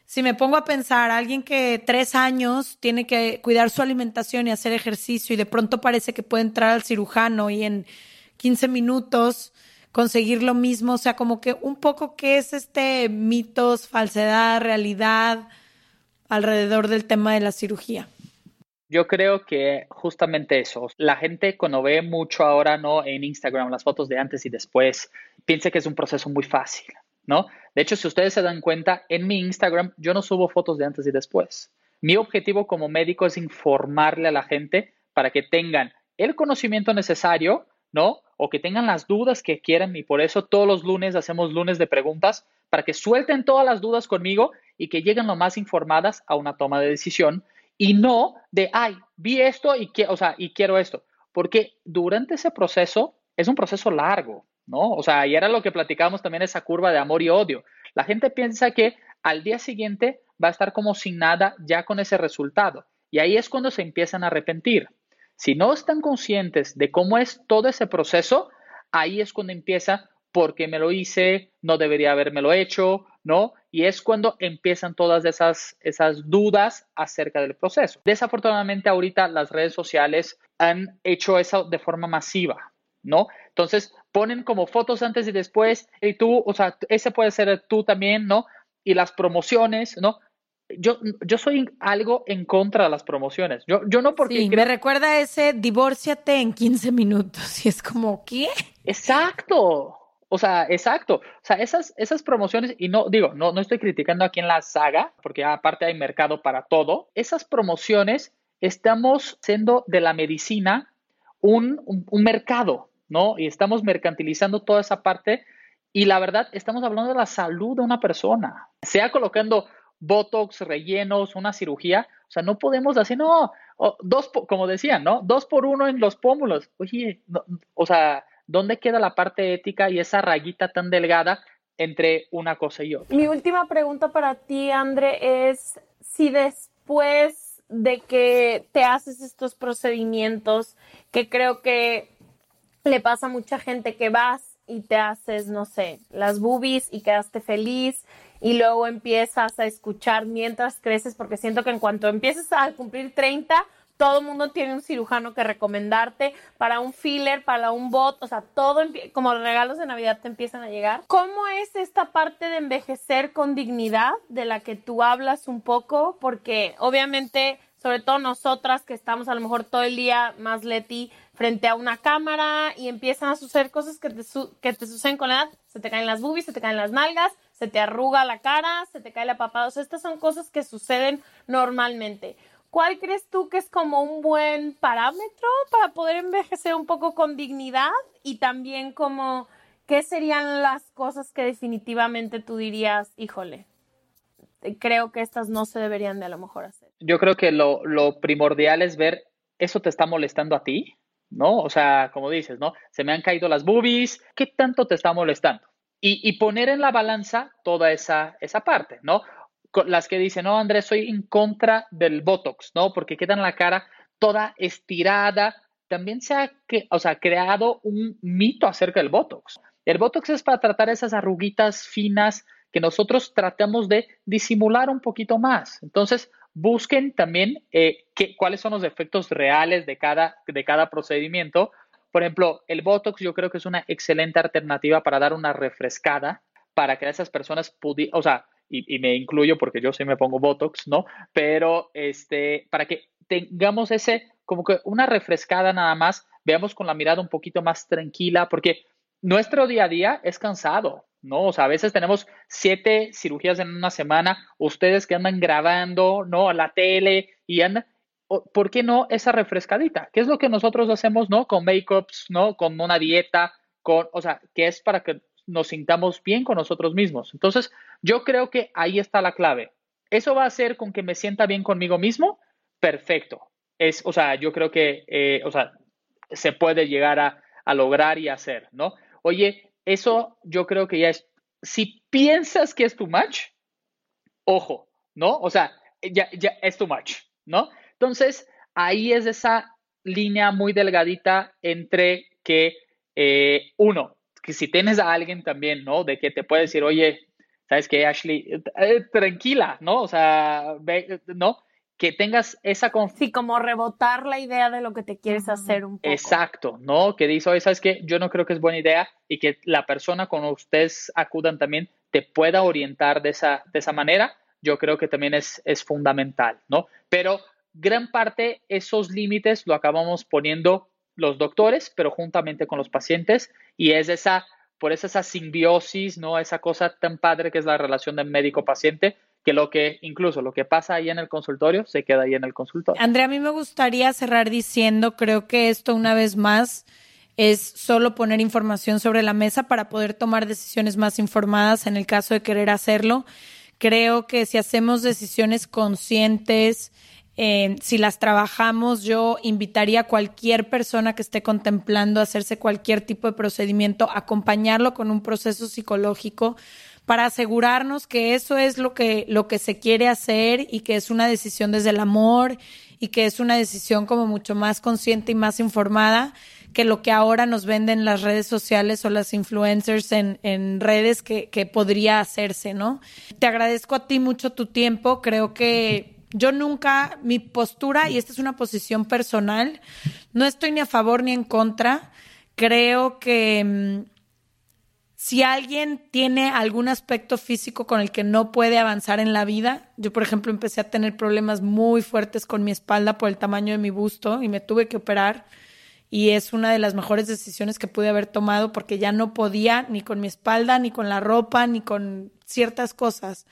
si me pongo a pensar, alguien que 3 años tiene que cuidar su alimentación y hacer ejercicio y de pronto parece que puede entrar al cirujano y en 15 minutos conseguir lo mismo, o sea, como que un poco qué es mitos, falsedad, realidad alrededor del tema de la cirugía. Yo creo que justamente eso, la gente cuando ve mucho ahora, ¿no? En Instagram, las fotos de antes y después, piensa que es un proceso muy fácil, ¿no? De hecho, si ustedes se dan cuenta, en mi Instagram yo no subo fotos de antes y después. Mi objetivo como médico es informarle a la gente para que tengan el conocimiento necesario, ¿no? O que tengan las dudas que quieran, y por eso todos los lunes hacemos lunes de preguntas para que suelten todas las dudas conmigo y que lleguen lo más informadas a una toma de decisión. Y no de, ay, vi esto y quiero esto. Porque durante ese proceso es un proceso largo, ¿no? O sea, y era lo que platicábamos también, esa curva de amor y odio. La gente piensa que al día siguiente va a estar como sin nada ya con ese resultado. Y ahí es cuando se empiezan a arrepentir. Si no están conscientes de cómo es todo ese proceso, ahí es cuando empieza, ¿por qué me lo hice? No debería habérmelo hecho, ¿no? Y es cuando empiezan todas esas dudas acerca del proceso. Desafortunadamente, ahorita las redes sociales han hecho eso de forma masiva, ¿no? Entonces, ponen como fotos antes y después, y tú, o sea, ese puede ser tú también, ¿no? Y las promociones, ¿no? Yo soy algo en contra de las promociones. Yo no porque... Sí, me recuerda ese divórciate en 15 minutos. Y es como, ¿qué? Exacto. O sea, exacto. O sea, esas promociones, y no digo, no estoy criticando aquí en la saga, porque aparte hay mercado para todo. Esas promociones, estamos haciendo de la medicina un mercado, ¿no? Y estamos mercantilizando toda esa parte. Y la verdad, estamos hablando de la salud de una persona. Sea colocando Botox, rellenos, una cirugía. O sea, no podemos decir, no, como decían, ¿no? 2 por 1 en los pómulos. Oye, no, o sea, ¿dónde queda la parte ética y esa rayita tan delgada entre una cosa y otra? Mi última pregunta para ti, André, es si después de que te haces estos procedimientos, que creo que le pasa a mucha gente, que vas y te haces, no sé, las boobies y quedaste feliz y luego empiezas a escuchar mientras creces, porque siento que en cuanto empieces a cumplir 30, todo el mundo tiene un cirujano que recomendarte para un filler, para un bot, o sea, todo como regalos de Navidad te empiezan a llegar. ¿Cómo es esta parte de envejecer con dignidad de la que tú hablas un poco? Porque obviamente, sobre todo nosotras que estamos a lo mejor todo el día, más Leti, frente a una cámara y empiezan a suceder cosas que te suceden con la edad, se te caen las boobies, se te caen las nalgas, se te arruga la cara, se te cae la papada, o sea, estas son cosas que suceden normalmente. ¿Cuál crees tú que es como un buen parámetro para poder envejecer un poco con dignidad? Y también como, ¿qué serían las cosas que definitivamente tú dirías, híjole, creo que estas no se deberían de a lo mejor hacer? Yo creo que lo primordial es ver, ¿eso te está molestando a ti? ¿No? O sea, como dices, ¿no? Se me han caído las boobies, ¿qué tanto te está molestando? Y poner en la balanza toda esa parte, ¿no? Las que dicen, no, Andrés, soy en contra del Botox, ¿no? Porque quedan la cara toda estirada. También se ha creado un mito acerca del Botox. El Botox es para tratar esas arruguitas finas que nosotros tratamos de disimular un poquito más. Entonces, busquen también cuáles son los efectos reales de cada procedimiento. Por ejemplo, el Botox yo creo que es una excelente alternativa para dar una refrescada para que esas personas y me incluyo porque yo sí me pongo Botox, ¿no? Pero para que tengamos como que una refrescada nada más, veamos con la mirada un poquito más tranquila, porque nuestro día a día es cansado, ¿no? O sea, a veces tenemos 7 cirugías en una semana, ustedes que andan grabando, ¿no? A la tele y andan, ¿por qué no esa refrescadita? ¿Qué es lo que nosotros hacemos, ¿no? Con make-ups, ¿no? Con una dieta, que es para que nos sintamos bien con nosotros mismos. Entonces, yo creo que ahí está la clave. ¿Eso va a hacer con que me sienta bien conmigo mismo? Perfecto. Yo creo que, se puede llegar a lograr y hacer, ¿no? Oye, eso yo creo que ya es, si piensas que es too much, ojo, ¿no? O sea, ya es too much, ¿no? Entonces, ahí es esa línea muy delgadita entre que, que si tienes a alguien también, ¿no? De que te puede decir, oye, ¿sabes qué, Ashley? Tranquila, ¿no? O sea, ¿no? Que tengas esa confianza. Sí, como rebotar la idea de lo que te quieres hacer un poco. Exacto, ¿no? Que dice, oye, ¿sabes qué? Yo no creo que es buena idea y que la persona con ustedes acudan también te pueda orientar de esa manera, yo creo que también es fundamental, ¿no? Pero gran parte esos límites lo acabamos poniendo los doctores, pero juntamente con los pacientes, y es por eso esa simbiosis, ¿no? Esa cosa tan padre que es la relación del médico-paciente, que incluso lo que pasa ahí en el consultorio se queda ahí en el consultorio. Andrea, a mí me gustaría cerrar diciendo, creo que esto una vez más es solo poner información sobre la mesa para poder tomar decisiones más informadas en el caso de querer hacerlo. Creo que si hacemos decisiones conscientes, si las trabajamos, yo invitaría a cualquier persona que esté contemplando hacerse cualquier tipo de procedimiento, acompañarlo con un proceso psicológico para asegurarnos que eso es lo que se quiere hacer y que es una decisión desde el amor y que es una decisión como mucho más consciente y más informada que lo que ahora nos venden las redes sociales o las influencers en redes que podría hacerse, ¿no? Te agradezco a ti mucho tu tiempo. Creo que yo nunca, mi postura, y esta es una posición personal, no estoy ni a favor ni en contra. Creo que si alguien tiene algún aspecto físico con el que no puede avanzar en la vida, yo por ejemplo empecé a tener problemas muy fuertes con mi espalda por el tamaño de mi busto y me tuve que operar y es una de las mejores decisiones que pude haber tomado porque ya no podía ni con mi espalda, ni con la ropa, ni con ciertas cosas.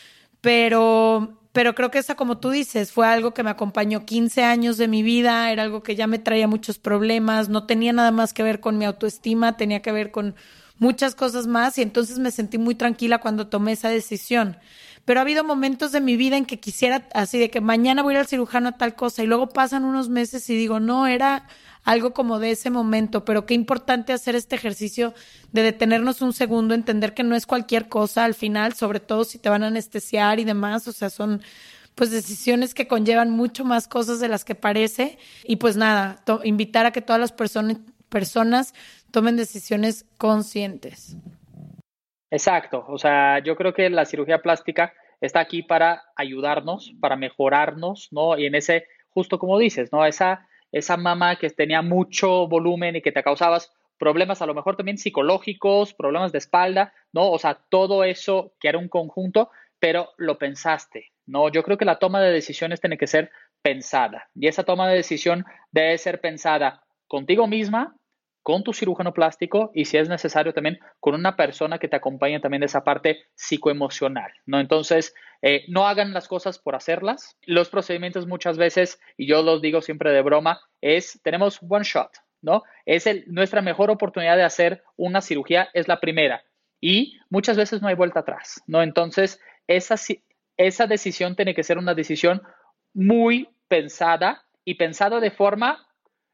Pero creo que esa, como tú dices, fue algo que me acompañó 15 años de mi vida, era algo que ya me traía muchos problemas, no tenía nada más que ver con mi autoestima, tenía que ver con muchas cosas más y entonces me sentí muy tranquila cuando tomé esa decisión. Pero ha habido momentos de mi vida en que quisiera así de que mañana voy a ir al cirujano a tal cosa y luego pasan unos meses y digo, no, era algo como de ese momento, pero qué importante hacer este ejercicio de detenernos un segundo, entender que no es cualquier cosa al final, sobre todo si te van a anestesiar y demás, o sea, son pues decisiones que conllevan mucho más cosas de las que parece y pues nada, invitar a que todas las personas tomen decisiones conscientes. Exacto, o sea, yo creo que la cirugía plástica está aquí para ayudarnos, para mejorarnos, ¿no? Y en ese, justo como dices, ¿no? Esa mama que tenía mucho volumen y que te causabas problemas a lo mejor también psicológicos, problemas de espalda, ¿no? O sea, todo eso que era un conjunto, pero lo pensaste, ¿no? Yo creo que la toma de decisiones tiene que ser pensada y esa toma de decisión debe ser pensada contigo misma, con tu cirujano plástico y si es necesario también con una persona que te acompañe también de esa parte psicoemocional, ¿no? Entonces, no hagan las cosas por hacerlas. Los procedimientos muchas veces, y yo los digo siempre de broma, tenemos one shot, ¿no? Nuestra mejor oportunidad de hacer una cirugía es la primera y muchas veces no hay vuelta atrás, ¿no? Entonces, esa decisión tiene que ser una decisión muy pensada y pensada de forma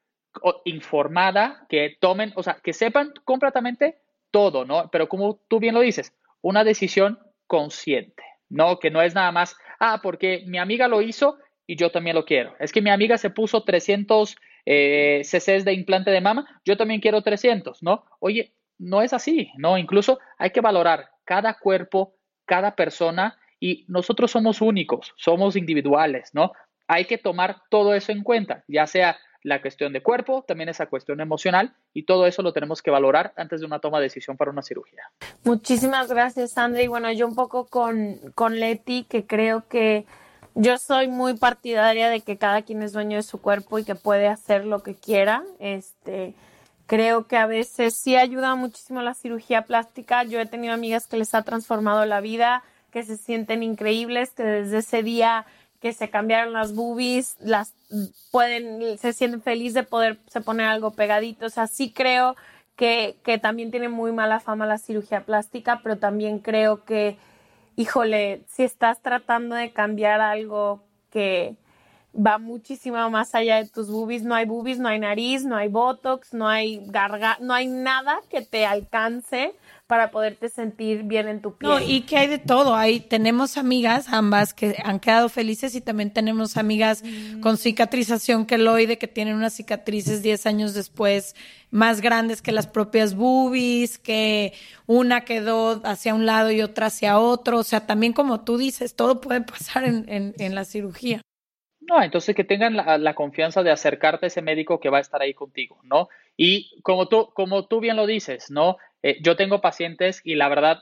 informada, que tomen, o sea, que sepan completamente todo, ¿no? Pero como tú bien lo dices, una decisión consciente, ¿no? Que no es nada más, porque mi amiga lo hizo y yo también lo quiero. Es que mi amiga se puso 300 cc's de implante de mama, yo también quiero 300, ¿no? Oye, no es así, ¿no? Incluso hay que valorar cada cuerpo, cada persona y nosotros somos únicos, somos individuales, ¿no? Hay que tomar todo eso en cuenta, ya sea la cuestión de cuerpo, también esa cuestión emocional y todo eso lo tenemos que valorar antes de una toma de decisión para una cirugía. Muchísimas gracias, Sandra. Y bueno, yo un poco con Leti, que creo que yo soy muy partidaria de que cada quien es dueño de su cuerpo y que puede hacer lo que quiera. Creo que a veces sí ayuda muchísimo la cirugía plástica. Yo he tenido amigas que les ha transformado la vida, que se sienten increíbles, que desde ese día que se cambiaron las boobies, se sienten felices de poderse poner algo pegadito. O sea, sí creo que también tiene muy mala fama la cirugía plástica, pero también creo que, híjole, si estás tratando de cambiar algo que va muchísimo más allá de tus boobies, no hay nariz, no hay botox, no hay no hay nada que te alcance para poderte sentir bien en tu piel. No, y que hay de todo. Tenemos amigas, ambas, que han quedado felices y también tenemos amigas con cicatrización queloide que tienen unas cicatrices 10 años después más grandes que las propias boobies, que una quedó hacia un lado y otra hacia otro. O sea, también como tú dices, todo puede pasar en la cirugía. No, entonces que tengan la confianza de acercarte a ese médico que va a estar ahí contigo, ¿no? Y como tú bien lo dices, ¿no? Yo tengo pacientes y la verdad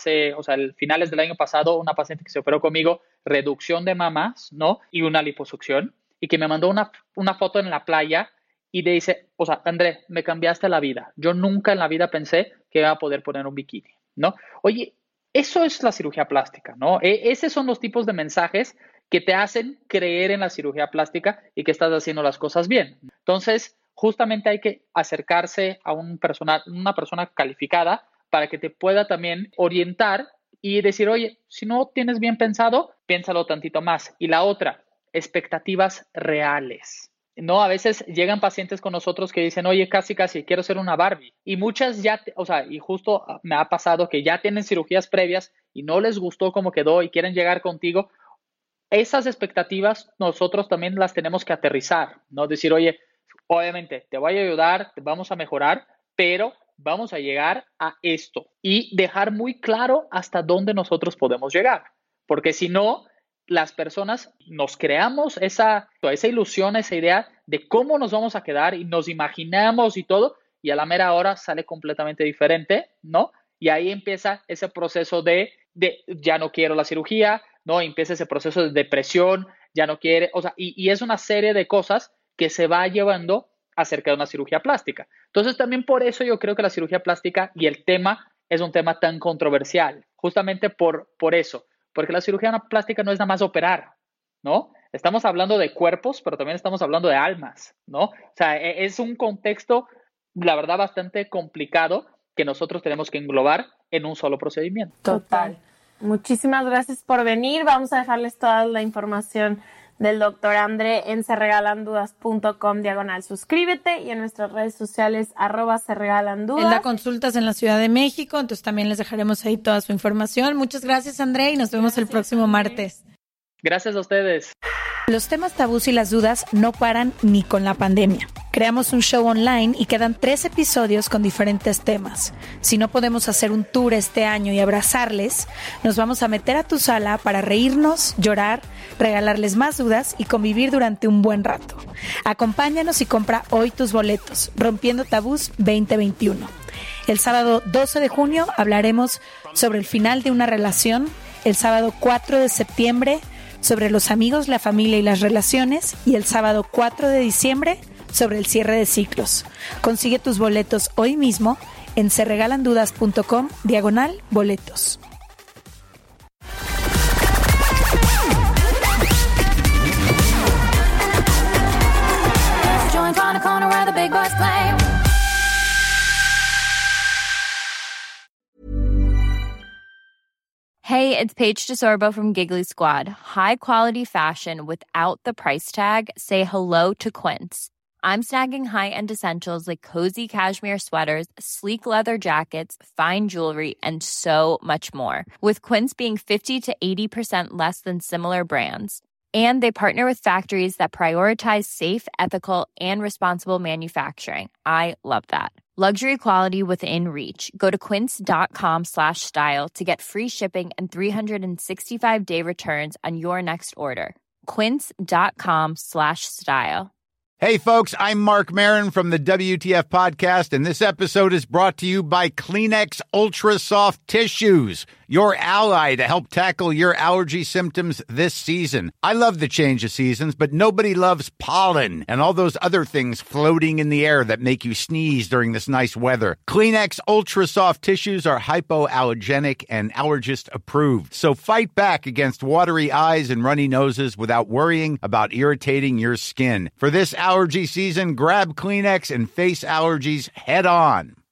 finales del año pasado, una paciente que se operó conmigo, reducción de mamas, ¿no? Y una liposucción, y que me mandó una foto en la playa y le dice, André, me cambiaste la vida. Yo nunca en la vida pensé que iba a poder poner un bikini, ¿no? Oye, eso es la cirugía plástica, ¿no? Esos son los tipos de mensajes que te hacen creer en la cirugía plástica y que estás haciendo las cosas bien. Entonces, justamente hay que acercarse a una persona calificada para que te pueda también orientar y decir, oye, si no tienes bien pensado, piénsalo tantito más. Y la otra, expectativas reales. No, a veces llegan pacientes con nosotros que dicen, oye, casi, quiero ser una Barbie. Y muchas y justo me ha pasado que ya tienen cirugías previas y no les gustó cómo quedó y quieren llegar contigo. Esas expectativas nosotros también las tenemos que aterrizar, ¿no? Decir, oye, obviamente te voy a ayudar, te vamos a mejorar, pero vamos a llegar a esto y dejar muy claro hasta dónde nosotros podemos llegar. Porque si no, las personas nos creamos esa ilusión, esa idea de cómo nos vamos a quedar y nos imaginamos y todo, y a la mera hora sale completamente diferente, ¿no? Y ahí empieza ese proceso de ya no quiero la cirugía, ¿no? Empieza ese proceso de depresión, ya no quiere, y es una serie de cosas que se va llevando acerca de una cirugía plástica. Entonces, también por eso yo creo que la cirugía plástica y el tema es un tema tan controversial, justamente por eso, porque la cirugía plástica no es nada más operar, ¿no? Estamos hablando de cuerpos, pero también estamos hablando de almas, ¿no? O sea, es un contexto, la verdad, bastante complicado que nosotros tenemos que englobar en un solo procedimiento. Total. Muchísimas gracias por venir. Vamos a dejarles toda la información del Dr. André en seregalandudas.com/suscríbete y en nuestras redes sociales @seregalandudas. Él da consultas en la Ciudad de México, entonces también les dejaremos ahí toda su información. Muchas gracias, André, y nos vemos el próximo martes. Gracias a ustedes. Los temas tabús y las dudas no paran ni con la pandemia. Creamos un show online y quedan 3 episodios con diferentes temas. Si no podemos hacer un tour este año y abrazarles, nos vamos a meter a tu sala para reírnos, llorar, regalarles más dudas y convivir durante un buen rato. Acompáñanos y compra hoy tus boletos, Rompiendo Tabús 2021. El sábado 12 de junio hablaremos sobre el final de una relación. El sábado 4 de septiembre sobre los amigos, la familia y las relaciones, y el sábado 4 de diciembre sobre el cierre de ciclos. Consigue tus boletos hoy mismo en seregalandudas.com/boletos. Hey, it's Paige DeSorbo from Giggly Squad. High quality fashion without the price tag. Say hello to Quince. I'm snagging high-end essentials like cozy cashmere sweaters, sleek leather jackets, fine jewelry, and so much more. With Quince being 50 to 80% less than similar brands. And they partner with factories that prioritize safe, ethical, and responsible manufacturing. I love that. Luxury quality within reach. Go to quince.com/style to get free shipping and 365-day returns on your next order. Quince.com/style. Hey, folks, I'm Mark Maron from the WTF Podcast, and this episode is brought to you by Kleenex Ultra Soft Tissues, your ally to help tackle your allergy symptoms this season. I love the change of seasons, but nobody loves pollen and all those other things floating in the air that make you sneeze during this nice weather. Kleenex Ultra Soft Tissues are hypoallergenic and allergist approved, so fight back against watery eyes and runny noses without worrying about irritating your skin. For this allergy season, grab Kleenex and face allergies head on.